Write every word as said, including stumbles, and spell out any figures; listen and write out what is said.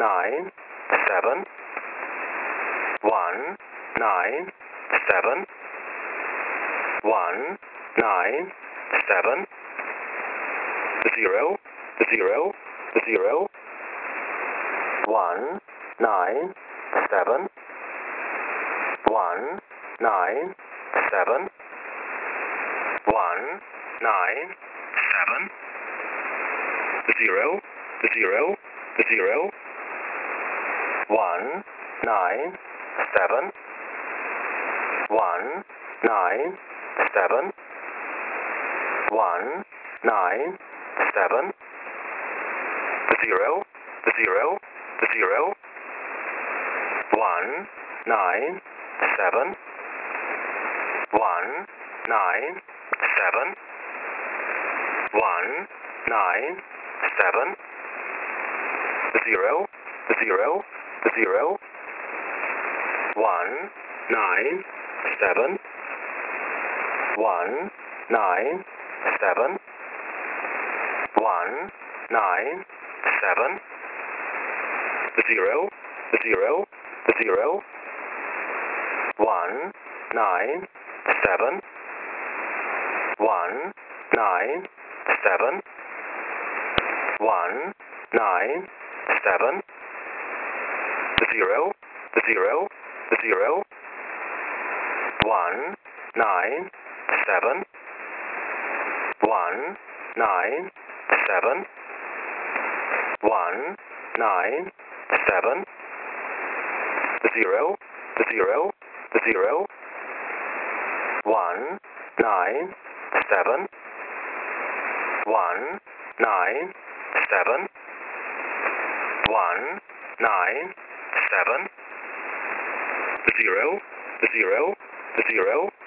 nine, seven, one, nine, seven, one, nine, seven, zero, zero, zero, one, nine, seven, one, nine, seven, one, nine, seven, zero, zero, zero, one, nine, seven, one, nine, seven, one, nine, seven, zero, zero, zero, one, nine, seven, one, nine, seven, one, nine, seven, zero, zero, zero, one, nine, seven, one, nine, seven, one, nine, seven, zero, zero, zero, one, nine, seven, one, nine, seven, one, nine, seven, zero, zero, zero, one, nine, seven, one, nine, seven, one, nine, seven, zero, zero, zero, one, nine, seven, one, nine, seven, one, nine, seven, zero, zero, zero,